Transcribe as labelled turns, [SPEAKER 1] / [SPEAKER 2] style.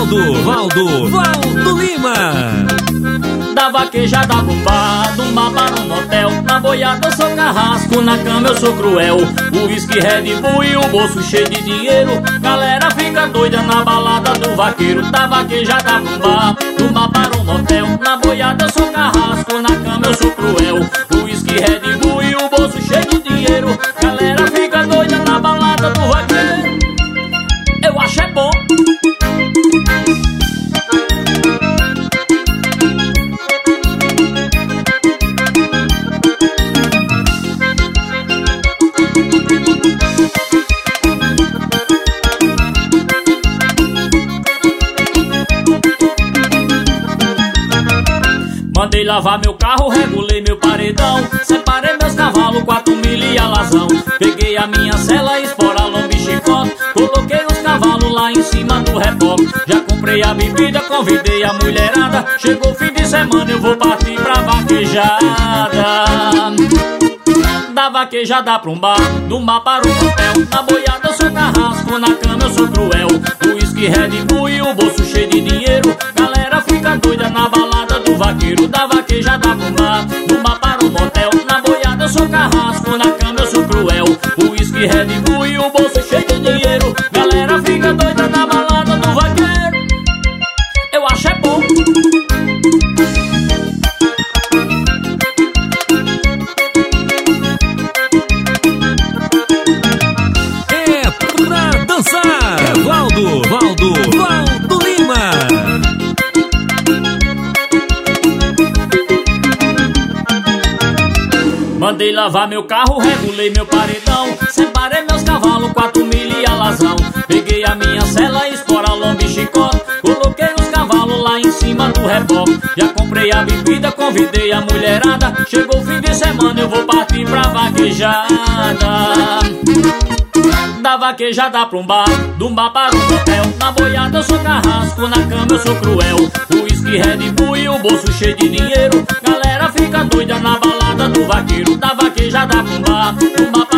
[SPEAKER 1] Valdo Lima.
[SPEAKER 2] Da vaquejada pro bar, do mar para um motel. Na boiada eu sou carrasco, na cama eu sou cruel. O whisky Red Bull e o bolso cheio de dinheiro. Galera fica doida na balada do vaqueiro. Da vaquejada pro bar, do mar para um motel. Na boiada eu sou carrasco, na cama eu sou cruel. O whisky Red Bull e o bolso cheio de dinheiro. Galera fica doida na balada do vaqueiro. Eu acho é bom. Mandei lavar meu carro, regulei meu paredão. Separei meus cavalos, 4 milha e alazão. Peguei a minha cela, espora, lombo e chicote. Coloquei os cavalos lá em cima do reboque. Já comprei a bebida, convidei a mulherada. Chegou o fim de semana, eu vou partir pra vaquejada. Da vaquejada pra um bar, do mar para um motel. Na boiada eu sou carrasco, na cama eu sou cruel. O whisky Red Bull e o bolso cheio de dinheiro. Galera fica doida na balada do vaqueiro. Da vaquejada pro mar, do mar para um motel. Na boiada eu sou carrasco, na cama eu sou cruel. O whisky Red Bull e o bolso cheio de dinheiro. Galera fica doida na balada do vaqueiro. Eu acho é bom.
[SPEAKER 1] Valdo Lima.
[SPEAKER 2] Mandei lavar meu carro, regulei meu paredão. Separei meus cavalos, 4 milha e alazão. Peguei a minha cela, espora, lombo e chicote. Coloquei os cavalos lá em cima do reboque. Já comprei a bebida, convidei a mulherada. Chegou o fim de semana, eu vou partir pra vaquejada. Da vaquejada pra um bar, do bar para um motel. Na boiada eu sou carrasco, na cama eu sou cruel. O whisky Red Bull e o bolso cheio de dinheiro. Galera fica doida na balada do vaqueiro. Da vaquejada pra um bar, do bar